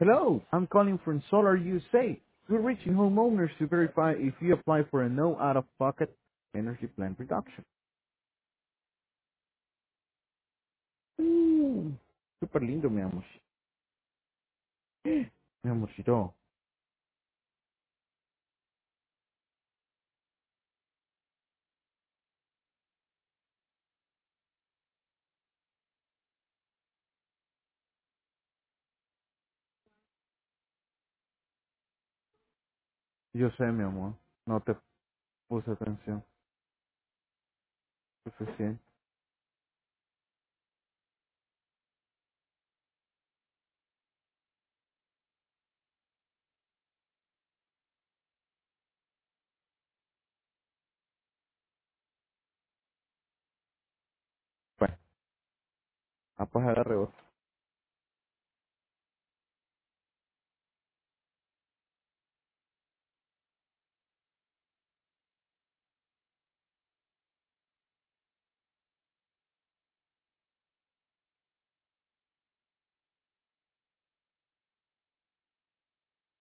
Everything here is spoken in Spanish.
Hello, I'm calling from Solar USA. We're reaching homeowners to verify if you apply for a no out-of-pocket energy plan reduction. Súper lindo, mi amor. Mi amorcito. Yo sé, mi amor. No te puse atención suficiente. Bueno, apaga la rebota.